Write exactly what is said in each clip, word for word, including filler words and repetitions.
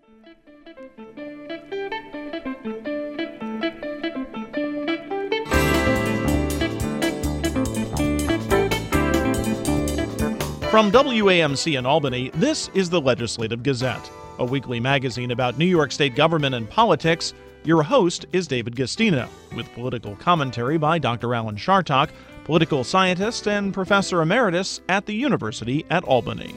From W A M C in Albany, this is the Legislative Gazette, a weekly magazine about New York State government and politics. Your host is David Gastino, with political commentary by Doctor Alan Chartock, political scientist and professor emeritus at the University at Albany.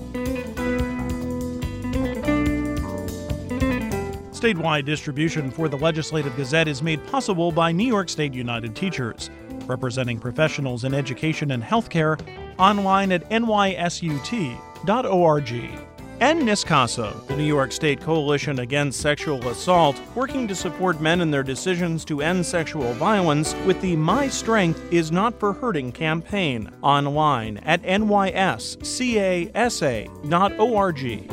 Statewide distribution for the Legislative Gazette is made possible by New York State United Teachers, representing professionals in education and healthcare, online at N Y S U T dot org. And NISCASA, the New York State Coalition Against Sexual Assault, working to support men in their decisions to end sexual violence with the My Strength Is Not for Hurting campaign, online at N Y S C A S A dot org.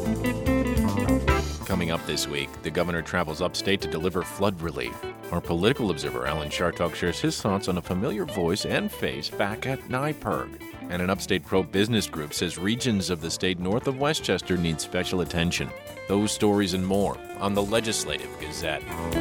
Coming up this week, the governor travels upstate to deliver flood relief. Our political observer, Alan Chartock, shares his thoughts on a familiar voice and face back at NYPIRG. And an upstate pro-business group says regions of the state north of Westchester need special attention. Those stories and more on the Legislative Gazette.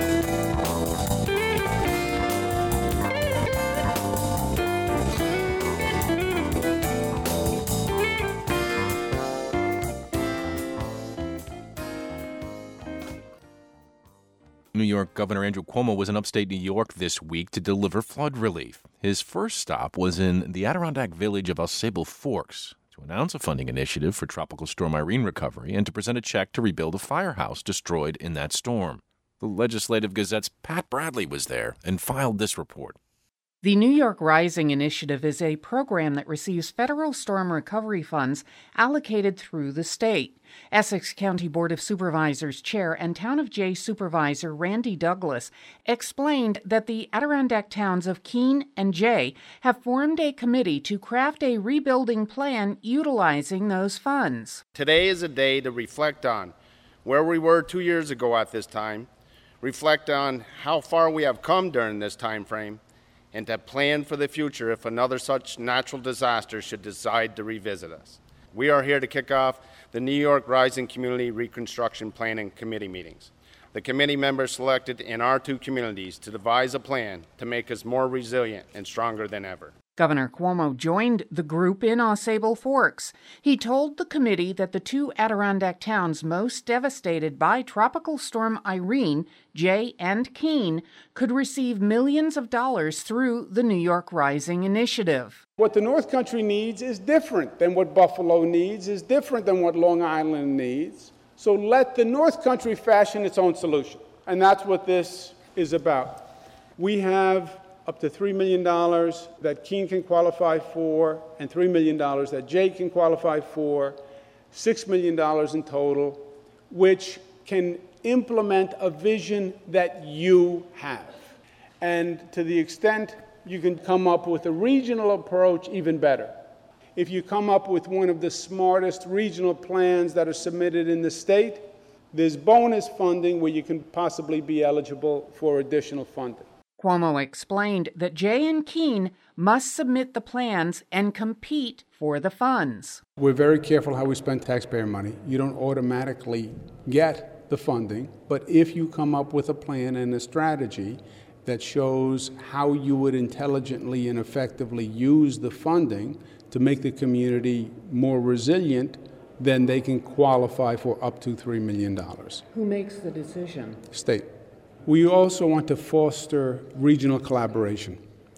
New York Governor Andrew Cuomo was in upstate New York this week to deliver flood relief. His first stop was in the Adirondack village of AuSable Forks to announce a funding initiative for Tropical Storm Irene recovery and to present a check to rebuild a firehouse destroyed in that storm. The Legislative Gazette's Pat Bradley was there and filed this report. The New York Rising Initiative is a program that receives federal storm recovery funds allocated through the state. Essex County Board of Supervisors Chair and Town of Jay Supervisor Randy Douglas explained that the Adirondack towns of Keene and Jay have formed a committee to craft a rebuilding plan utilizing those funds. Today is a day to reflect on where we were two years ago at this time, reflect on how far we have come during this time frame, and to plan for the future if another such natural disaster should decide to revisit us. We are here to kick off the New York Rising Community Reconstruction Planning Committee meetings. The committee members selected in our two communities to devise a plan to make us more resilient and stronger than ever. Governor Cuomo joined the group in AuSable Forks. He told the committee that the two Adirondack towns most devastated by Tropical Storm Irene, Jay and Keene, could receive millions of dollars through the New York Rising Initiative. What the North Country needs is different than what Buffalo needs, is different than what Long Island needs. So let the North Country fashion its own solution. And that's what this is about. We have up to three million dollars that Keene can qualify for, and three million dollars that Jay can qualify for, six million dollars in total, which can implement a vision that you have. And to the extent you can come up with a regional approach, even better. If you come up with one of the smartest regional plans that are submitted in the state, there's bonus funding where you can possibly be eligible for additional funding. Cuomo explained that Jay and Keene must submit the plans and compete for the funds. We're very careful how we spend taxpayer money. You don't automatically get the funding, but if you come up with a plan and a strategy that shows how you would intelligently and effectively use the funding to make the community more resilient, then they can qualify for up to three million dollars. Who makes the decision? State. We also want to foster regional collaboration.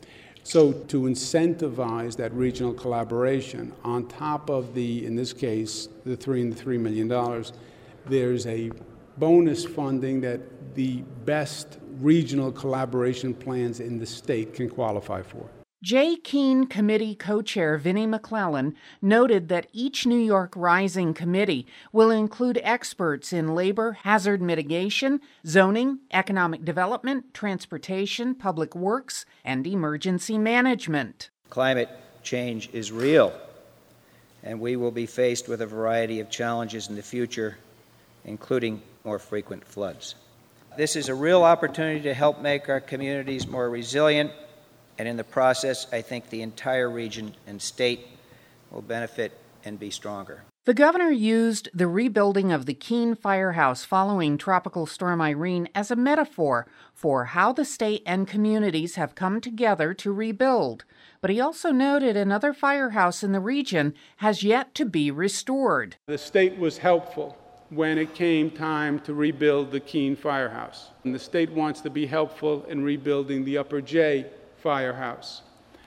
So to incentivize that regional collaboration, on top of the, in this case, the three and the three million dollars, there's a bonus funding that the best regional collaboration plans in the state can qualify for. Jay Keene Committee co-chair Vinnie McClellan noted that each New York Rising Committee will include experts in labor, hazard mitigation, zoning, economic development, transportation, public works, and emergency management. Climate change is real, and we will be faced with a variety of challenges in the future, including more frequent floods. This is a real opportunity to help make our communities more resilient, and in the process, I think the entire region and state will benefit and be stronger. The governor used the rebuilding of the Keene Firehouse following Tropical Storm Irene as a metaphor for how the state and communities have come together to rebuild. But he also noted another firehouse in the region has yet to be restored. The state was helpful when it came time to rebuild the Keene Firehouse. And the state wants to be helpful in rebuilding the Upper J Firehouse.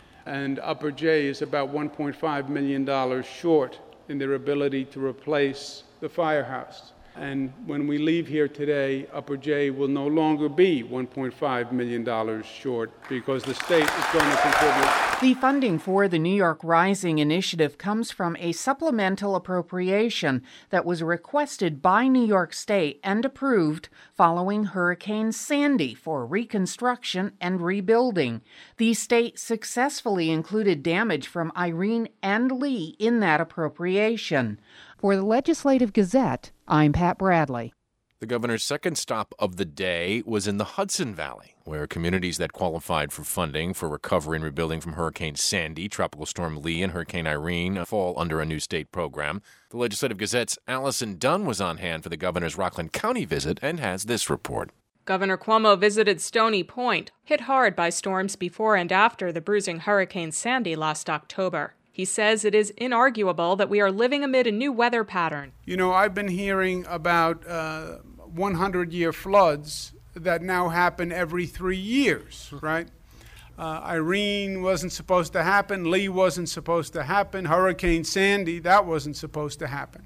And Upper J is about one point five million dollars short in their ability to replace the firehouse. And when we leave here today, Upper J will no longer be one point five million dollars short because the state is going to contribute. The funding for the New York Rising initiative comes from a supplemental appropriation that was requested by New York State and approved following Hurricane Sandy for reconstruction and rebuilding. The state successfully included damage from Irene and Lee in that appropriation. For the Legislative Gazette, I'm Pat Bradley. The governor's second stop of the day was in the Hudson Valley, where communities that qualified for funding for recovery and rebuilding from Hurricane Sandy, Tropical Storm Lee, and Hurricane Irene fall under a new state program. The Legislative Gazette's Allison Dunn was on hand for the governor's Rockland County visit and has this report. Governor Cuomo visited Stony Point, hit hard by storms before and after the bruising Hurricane Sandy last October. He says it is inarguable that we are living amid a new weather pattern. You know, I've been hearing about uh, hundred-year floods that now happen every three years, right? Uh, Irene wasn't supposed to happen. Lee wasn't supposed to happen. Hurricane Sandy, that wasn't supposed to happen.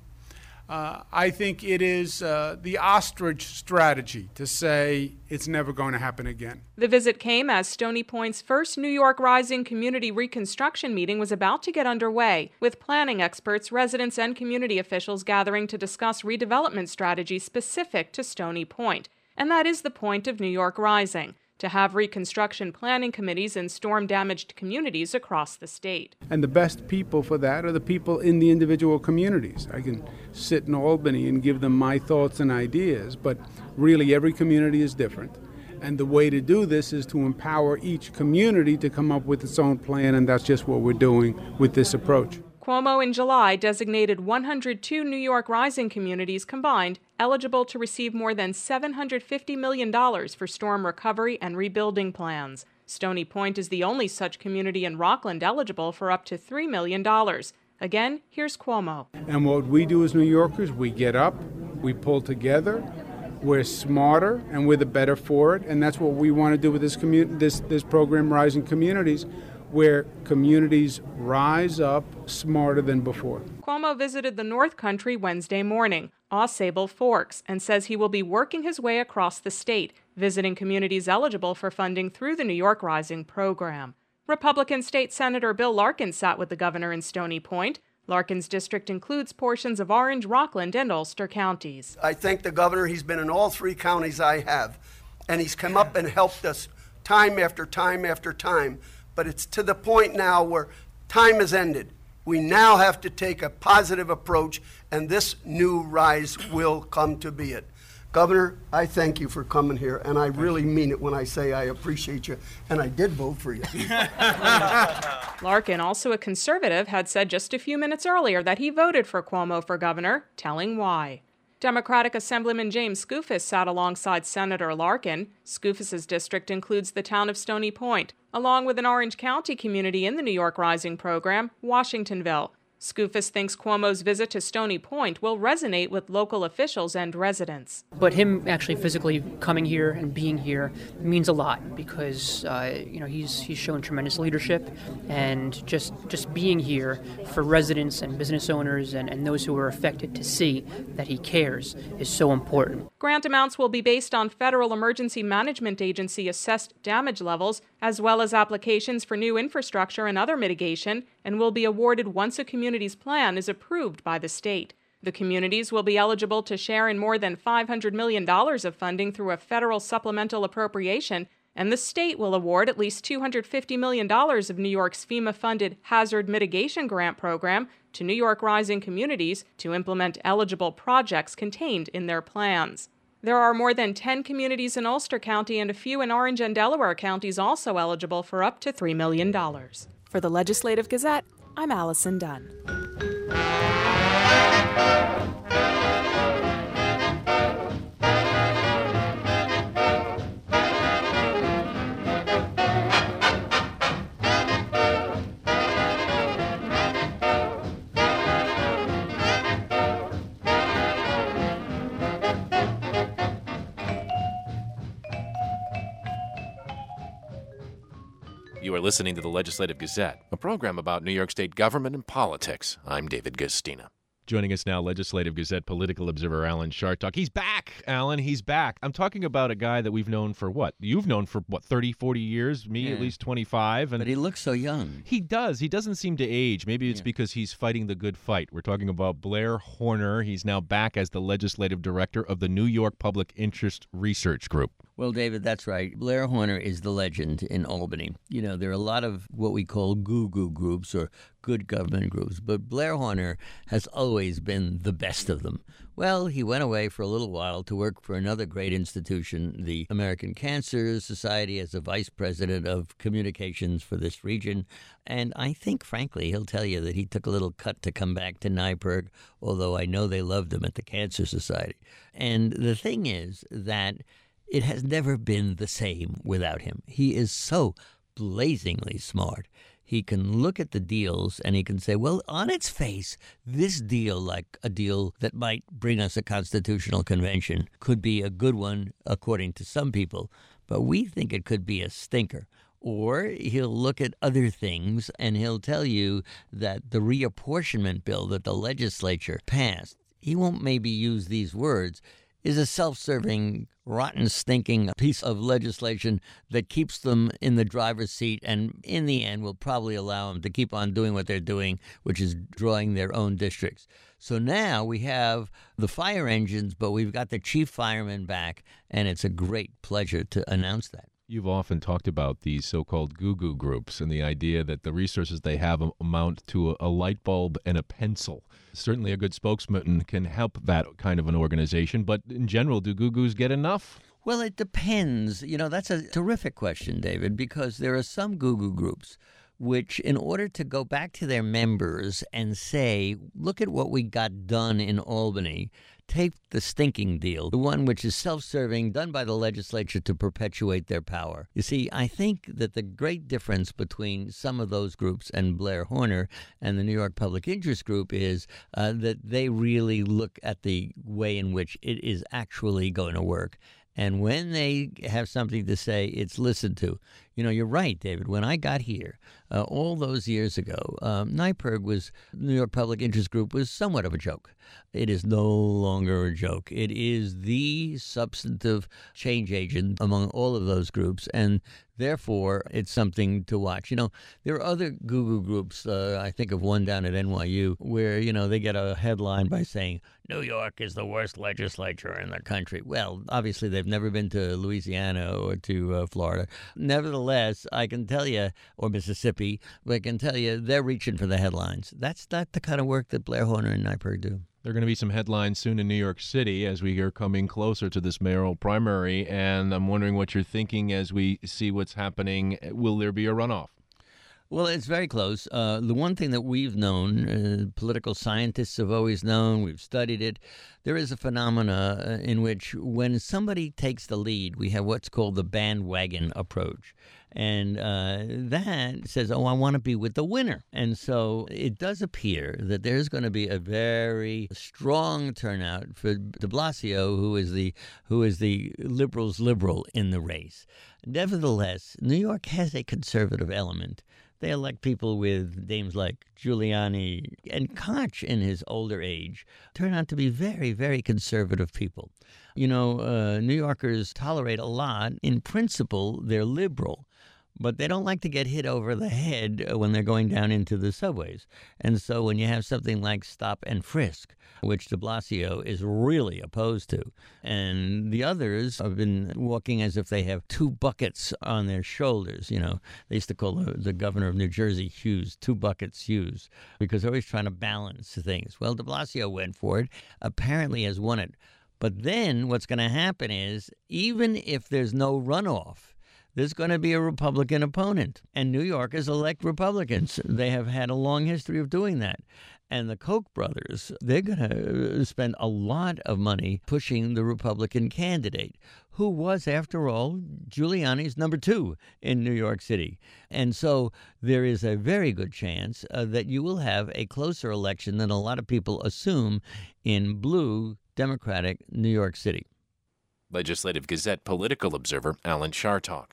Uh, I think it is uh, the ostrich strategy to say it's never going to happen again. The visit came as Stony Point's first New York Rising community reconstruction meeting was about to get underway, with planning experts, residents, and community officials gathering to discuss redevelopment strategies specific to Stony Point. And that is the point of New York Rising, to have reconstruction planning committees in storm-damaged communities across the state. And the best people for that are the people in the individual communities. I can sit in Albany and give them my thoughts and ideas, but really every community is different. And the way to do this is to empower each community to come up with its own plan, and that's just what we're doing with this approach. Cuomo in July designated one hundred two New York Rising communities combined eligible to receive more than seven hundred fifty million dollars for storm recovery and rebuilding plans. Stony Point is the only such community in Rockland eligible for up to three million dollars. Again, here's Cuomo. And what we do as New Yorkers, we get up, we pull together, we're smarter, and we're the better for it. And that's what we want to do with this commu- this, this program, Rising Communities, where communities rise up smarter than before. Cuomo visited the North Country Wednesday morning, AuSable Forks, and says he will be working his way across the state, visiting communities eligible for funding through the New York Rising program. Republican State Senator Bill Larkin sat with the governor in Stony Point. Larkin's district includes portions of Orange, Rockland, and Ulster counties. I thank the governor. He's been in all three counties I have, and he's come up and helped us time after time after time. But it's to the point now where time has ended. We now have to take a positive approach, and this new rise will come to be it. Governor, I thank you for coming here, and I really mean it when I say I appreciate you, and I did vote for you. Larkin, also a conservative, had said just a few minutes earlier that he voted for Cuomo for governor, telling why. Democratic Assemblyman James Skoufis sat alongside Senator Larkin. Skoufis's district includes the town of Stony Point, along with an Orange County community in the New York Rising program, Washingtonville. Skoufis thinks Cuomo's visit to Stony Point will resonate with local officials and residents. But him actually physically coming here and being here means a lot because uh, you know he's he's shown tremendous leadership, and just just being here for residents and business owners and, and those who are affected to see that he cares is so important. Grant amounts will be based on Federal Emergency Management Agency assessed damage levels, as well as applications for new infrastructure and other mitigation, and will be awarded once a community's plan is approved by the state. The communities will be eligible to share in more than five hundred million dollars of funding through a federal supplemental appropriation, and the state will award at least two hundred fifty million dollars of New York's FEMA-funded Hazard Mitigation Grant Program to New York Rising communities to implement eligible projects contained in their plans. There are more than ten communities in Ulster County and a few in Orange and Delaware counties also eligible for up to three million dollars. For the Legislative Gazette, I'm Allison Dunn. You are listening to the Legislative Gazette, a program about New York State government and politics. I'm David Gustina. Joining us now, Legislative Gazette political observer Alan Chartock. He's back, Alan. He's back. I'm talking about a guy that we've known for what? You've known for, what, thirty, forty years? Me, yeah. at least twenty-five. And but he looks so young. He does. He doesn't seem to age. Maybe it's yeah. because he's fighting the good fight. We're talking about Blair Horner. He's now back as the legislative director of the New York Public Interest Research Group. Well, David, that's right. Blair Horner is the legend in Albany. You know, there are a lot of what we call goo-goo groups or good government groups, but Blair Horner has always been the best of them. Well, he went away for a little while to work for another great institution, the American Cancer Society, as a vice president of communications for this region. And I think, frankly, he'll tell you that he took a little cut to come back to NYPIRG, although I know they loved him at the Cancer Society. And the thing is that it has never been the same without him. He is so blazingly smart. He can look at the deals and he can say, well, on its face, this deal, like a deal that might bring us a constitutional convention, could be a good one according to some people, but we think it could be a stinker. Or he'll look at other things and he'll tell you that the reapportionment bill that the legislature passed, he won't maybe use these words, is a self-serving, rotten, stinking piece of legislation that keeps them in the driver's seat and in the end will probably allow them to keep on doing what they're doing, which is drawing their own districts. So now we have the fire engines, but we've got the chief fireman back, and it's a great pleasure to announce that. You've often talked about these so-called goo-goo groups and the idea that the resources they have amount to a light bulb and a pencil. Certainly a good spokesman can help that kind of an organization, but in general, do goo-goos get enough? Well, it depends. You know, that's a terrific question, David, because there are some goo-goo groups which, in order to go back to their members and say, look at what we got done in Albany, take the stinking deal, the one which is self-serving, done by the legislature to perpetuate their power. You see, I think that the great difference between some of those groups and Blair Horner and the New York Public Interest Group is uh, that they really look at the way in which it is actually going to work. And when they have something to say, it's listened to. You know, you're right, David. When I got here uh, all those years ago, um, NYPIRG was, New York Public Interest Group was somewhat of a joke. It is no longer a joke. It is the substantive change agent among all of those groups, and therefore it's something to watch. You know, there are other goo-goo groups. Uh, I think of one down at N Y U where, you know, they get a headline by saying, New York is the worst legislature in the country. Well, obviously they've never been to Louisiana or to uh, Florida. Nevertheless, I can tell you, or Mississippi, but I can tell you they're reaching for the headlines. That's not the kind of work that Blair Horner and NYPIRG do. There are going to be some headlines soon in New York City as we are coming closer to this mayoral primary, and I'm wondering what you're thinking as we see what's happening. Will there be a runoff? Well, it's very close. Uh, the one thing that we've known, uh, political scientists have always known, we've studied it, there is a phenomena in which when somebody takes the lead, we have what's called the bandwagon approach. And uh, that says, oh, I want to be with the winner. And so it does appear that there's going to be a very strong turnout for de Blasio, who is the who is the liberals' liberal in the race. Nevertheless, New York has a conservative element. They elect people with names like Giuliani, and Koch, in his older age, turn out to be very, very conservative people. You know, uh, New Yorkers tolerate a lot. In principle, they're liberal, but they don't like to get hit over the head when they're going down into the subways. And so when you have something like stop and frisk, which de Blasio is really opposed to, and the others have been walking as if they have two buckets on their shoulders. You know, they used to call the, the governor of New Jersey Hughes, two buckets Hughes, because they're always trying to balance things. Well, de Blasio went for it, apparently has won it. But then what's going to happen is, even if there's no runoff, there's going to be a Republican opponent. And New Yorkers elect Republicans. They have had a long history of doing that. and the Koch brothers, they're going to spend a lot of money pushing the Republican candidate, who was, after all, Giuliani's number two in New York City. And so there is a very good chance uh, that you will have a closer election than a lot of people assume in blue Democratic New York City. Legislative Gazette political observer Alan Chartock.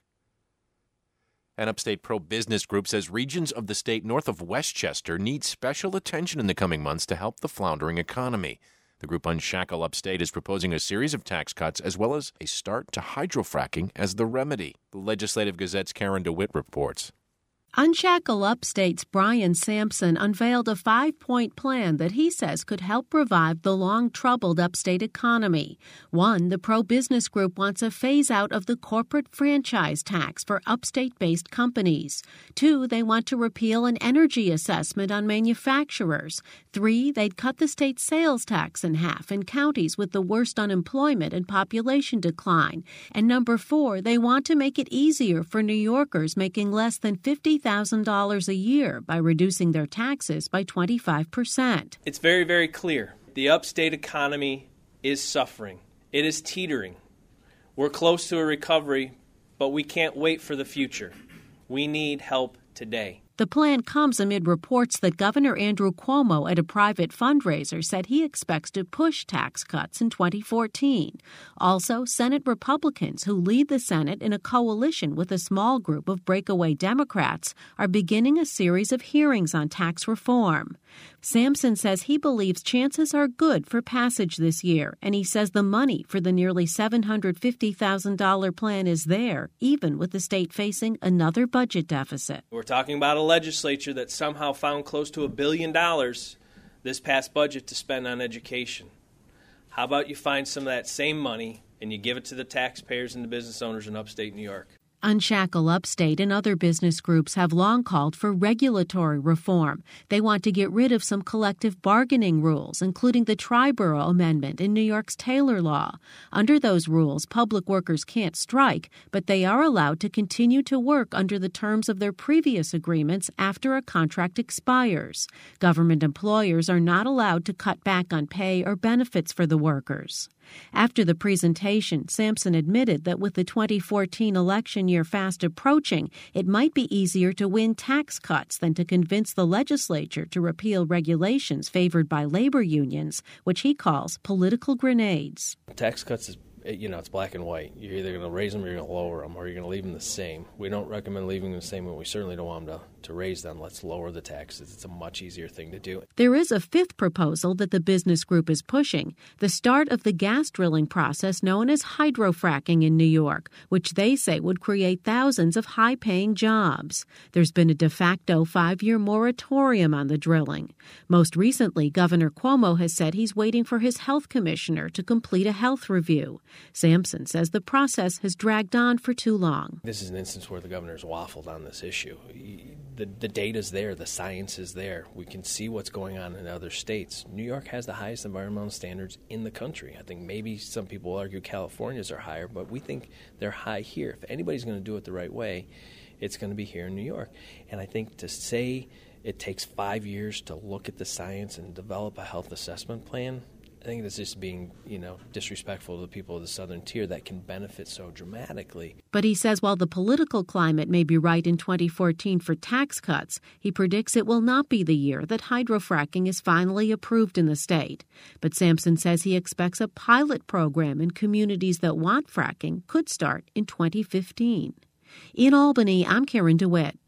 An upstate pro-business group says regions of the state north of Westchester need special attention in the coming months to help the floundering economy. The group Unshackle Upstate is proposing a series of tax cuts as well as a start to hydrofracking as the remedy. The Legislative Gazette's Karen DeWitt reports. Unshackle Upstate's Brian Sampson unveiled a five-point plan that he says could help revive the long-troubled upstate economy. One, the pro-business group wants a phase-out of the corporate franchise tax for upstate-based companies. Two, they want to repeal an energy assessment on manufacturers. Three, they'd cut the state sales tax in half in counties with the worst unemployment and population decline. And number four, they want to make it easier for New Yorkers making less than fifty thousand dollars a year by reducing their taxes by twenty-five percent. It's very, very clear. The upstate economy is suffering. It is teetering. We're close to a recovery, but we can't wait for the future. We need help today. The plan comes amid reports that Governor Andrew Cuomo at a private fundraiser said he expects to push tax cuts in twenty fourteen. Also, Senate Republicans, who lead the Senate in a coalition with a small group of breakaway Democrats, are beginning a series of hearings on tax reform. Sampson says he believes chances are good for passage this year, and he says the money for the nearly seven hundred fifty thousand dollars plan is there, even with the state facing another budget deficit. We're talking about a legislature that somehow found close to a billion dollars this past budget to spend on education. How about you find some of that same money and you give it to the taxpayers and the business owners in upstate New York? Unshackle Upstate and other business groups have long called for regulatory reform. They want to get rid of some collective bargaining rules, including the Triborough Amendment in New York's Taylor Law. Under those rules, public workers can't strike, but they are allowed to continue to work under the terms of their previous agreements after a contract expires. Government employers are not allowed to cut back on pay or benefits for the workers. After the presentation, Sampson admitted that with the twenty fourteen election year fast approaching, it might be easier to win tax cuts than to convince the legislature to repeal regulations favored by labor unions, which he calls political grenades. Tax cuts is, you know, it's black and white. You're either going to raise them or you're going to lower them, or you're going to leave them the same. We don't recommend leaving them the same, but we certainly don't want them to, to raise them. Let's lower the taxes. It's a much easier thing to do. There is a fifth proposal that the business group is pushing, the start of the gas drilling process known as hydrofracking in New York, which they say would create thousands of high-paying jobs. There's been a de facto five-year moratorium on the drilling. Most recently, Governor Cuomo has said he's waiting for his health commissioner to complete a health review. Sampson says the process has dragged on for too long. This is an instance where the governor's waffled on this issue. The, the data's there. The science is there. We can see what's going on in other states. New York has the highest environmental standards in the country. I think maybe some people will argue California's are higher, but we think they're high here. If anybody's going to do it the right way, it's going to be here in New York. And I think to say it takes five years to look at the science and develop a health assessment plan, I think that's just being, you know, disrespectful to the people of the southern tier that can benefit so dramatically. But he says while the political climate may be right in twenty fourteen for tax cuts, he predicts it will not be the year that hydrofracking is finally approved in the state. But Sampson says he expects a pilot program in communities that want fracking could start in twenty fifteen. In Albany, I'm Karen DeWitt.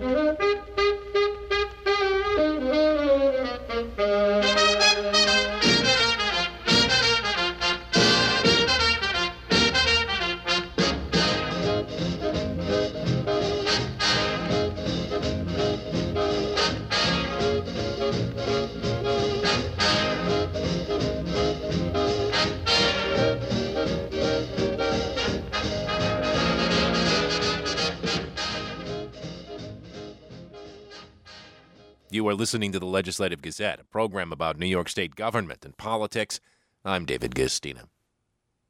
You are listening to the Legislative Gazette, a program about New York State government and politics. I'm David Gistina.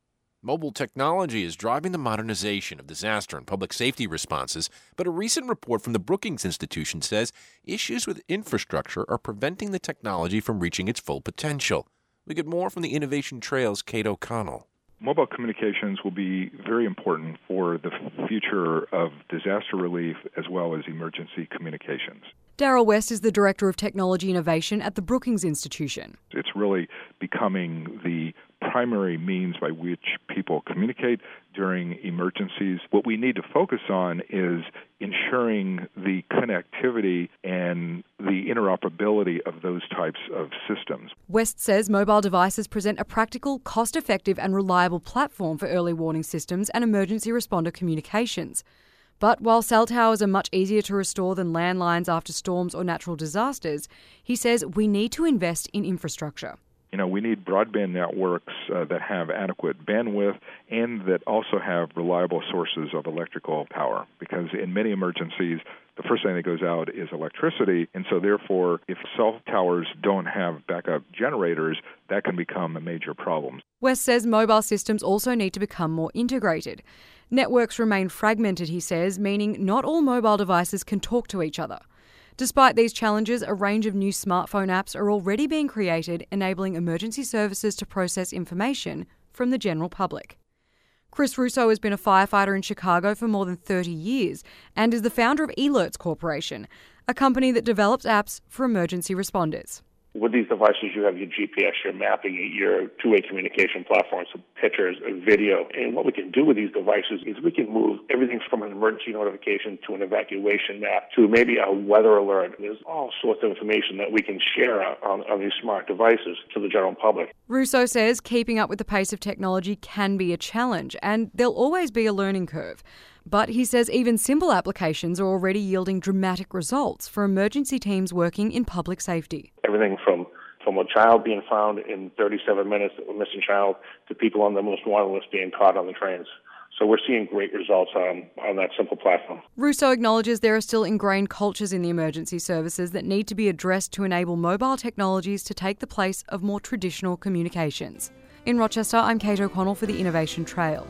Mobile technology is driving the modernization of disaster and public safety responses, but a recent report from the Brookings Institution says issues with infrastructure are preventing the technology from reaching its full potential. We get more from the Innovation Trail's Kate O'Connell. Mobile communications will be very important for the future of disaster relief as well as emergency communications. Daryl West is the Director of Technology Innovation at the Brookings Institution. It's really becoming the primary means by which people communicate during emergencies. What we need to focus on is ensuring the connectivity and the interoperability of those types of systems. West says mobile devices present a practical, cost-effective and reliable platform for early warning systems and emergency responder communications. But while cell towers are much easier to restore than landlines after storms or natural disasters, he says we need to invest in infrastructure. You know, we need broadband networks uh, that have adequate bandwidth and that also have reliable sources of electrical power, because in many emergencies, the first thing that goes out is electricity, and so therefore, if cell towers don't have backup generators, that can become a major problem. West says mobile systems also need to become more integrated. Networks remain fragmented, he says, meaning not all mobile devices can talk to each other. Despite these challenges, a range of new smartphone apps are already being created, enabling emergency services to process information from the general public. Chris Russo has been a firefighter in Chicago for more than thirty years and is the founder of eLerts Corporation, a company that develops apps for emergency responders. With these devices, you have your G P S, your mapping, your two-way communication platforms, pictures, video. And what we can do with these devices is we can move everything from an emergency notification to an evacuation map to maybe a weather alert. There's all sorts of information that we can share on, on these smart devices to the general public. Russo says keeping up with the pace of technology can be a challenge, and there'll always be a learning curve. But he says even simple applications are already yielding dramatic results for emergency teams working in public safety. Everything from, from a child being found in thirty-seven minutes, a missing child, to people on the most wanted list being caught on the trains. So we're seeing great results on, on that simple platform. Russo acknowledges there are still ingrained cultures in the emergency services that need to be addressed to enable mobile technologies to take the place of more traditional communications. In Rochester, I'm Kate O'Connell for the Innovation Trail.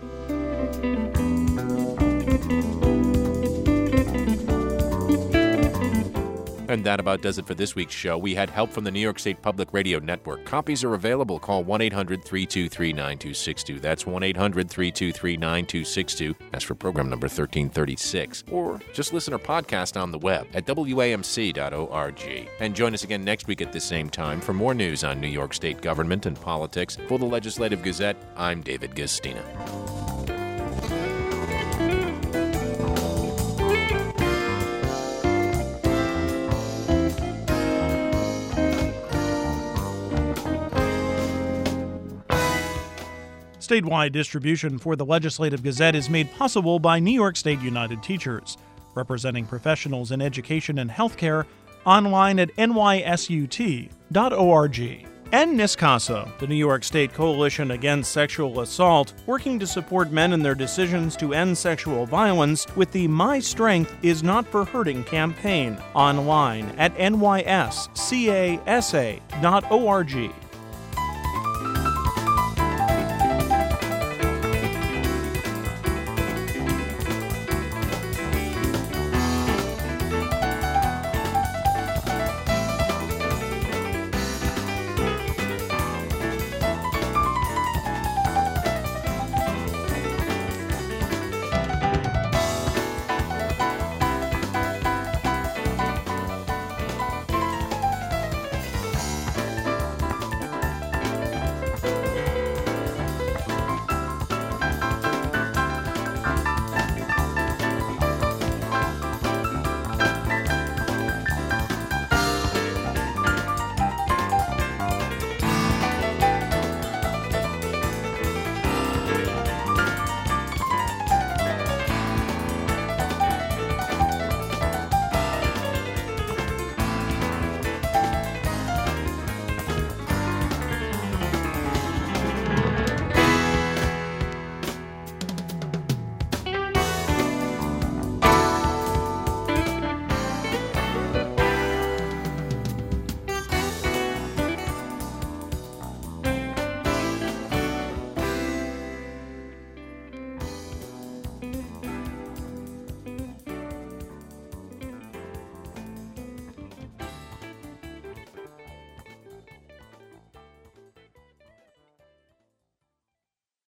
And that about does it for this week's show. We had help from the New York State Public Radio Network. Copies are available. Call one eight hundred three two three nine two six two. That's one eight hundred three two three nine two six two. That's for program number thirteen thirty-six. Or just listen or podcast on the web at W A M C dot org. And join us again next week at the same time for more news on New York State government and politics. For the Legislative Gazette, I'm David Gastina. Statewide distribution for the Legislative Gazette is made possible by New York State United Teachers, representing professionals in education and healthcare, online at N Y S U T dot org. And NISCASA, the New York State Coalition Against Sexual Assault, working to support men in their decisions to end sexual violence with the My Strength Is Not for Hurting campaign, online at N Y S C A S A dot org.